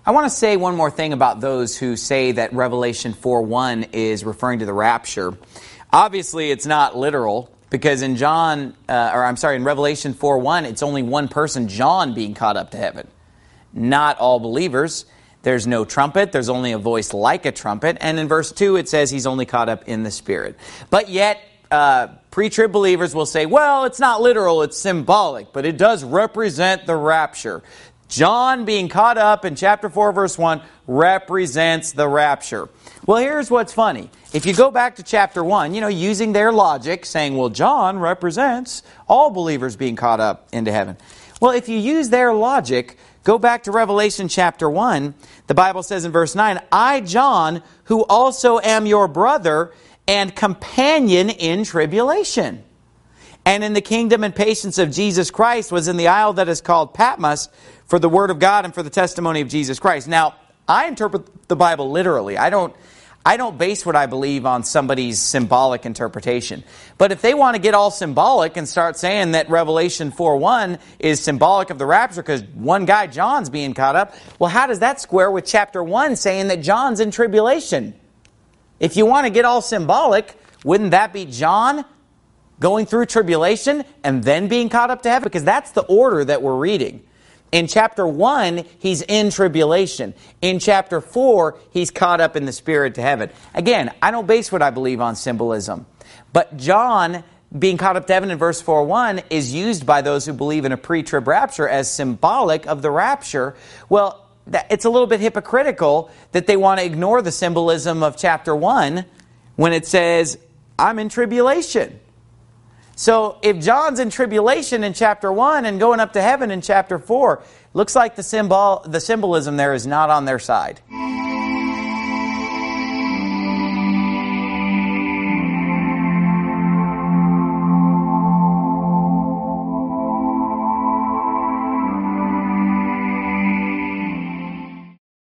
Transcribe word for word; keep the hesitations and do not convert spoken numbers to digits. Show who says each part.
Speaker 1: I want to say one more thing about those who say that Revelation four one is referring to the rapture. Obviously, it's not literal, because in John, uh, or I'm sorry, in Revelation four one, it's only one person, John, being caught up to heaven. Not all believers. There's no trumpet. There's only a voice like a trumpet. And in verse two, it says he's only caught up in the Spirit. But yet, uh, pre-trib believers will say, well, it's not literal, it's symbolic, but it does represent the rapture. John being caught up in chapter four, verse one, represents the rapture. Well, here's what's funny. If you go back to chapter one, you know, using their logic, saying, well, John represents all believers being caught up into heaven. Well, if you use their logic, go back to Revelation chapter one, the Bible says in verse nine, I, John, who also am your brother and companion in tribulation, and in the kingdom and patience of Jesus Christ, was in the isle that is called Patmos, for the word of God and for the testimony of Jesus Christ. Now, I interpret the Bible literally. I don't, I don't base what I believe on somebody's symbolic interpretation. But if they want to get all symbolic and start saying that Revelation four one is symbolic of the rapture because one guy, John's being caught up, well, how does that square with chapter one saying that John's in tribulation? If you want to get all symbolic, wouldn't that be John going through tribulation and then being caught up to heaven? Because that's the order that we're reading. In chapter one, he's in tribulation. In chapter four, he's caught up in the Spirit to heaven. Again, I don't base what I believe on symbolism. But John being caught up to heaven in verse four one is used by those who believe in a pre-trib rapture as symbolic of the rapture. Well, it's a little bit hypocritical that they want to ignore the symbolism of chapter one when it says, I'm in tribulation. So if John's in tribulation in chapter one and going up to heaven in chapter four, looks like the symbol, the symbolism there is not on their side.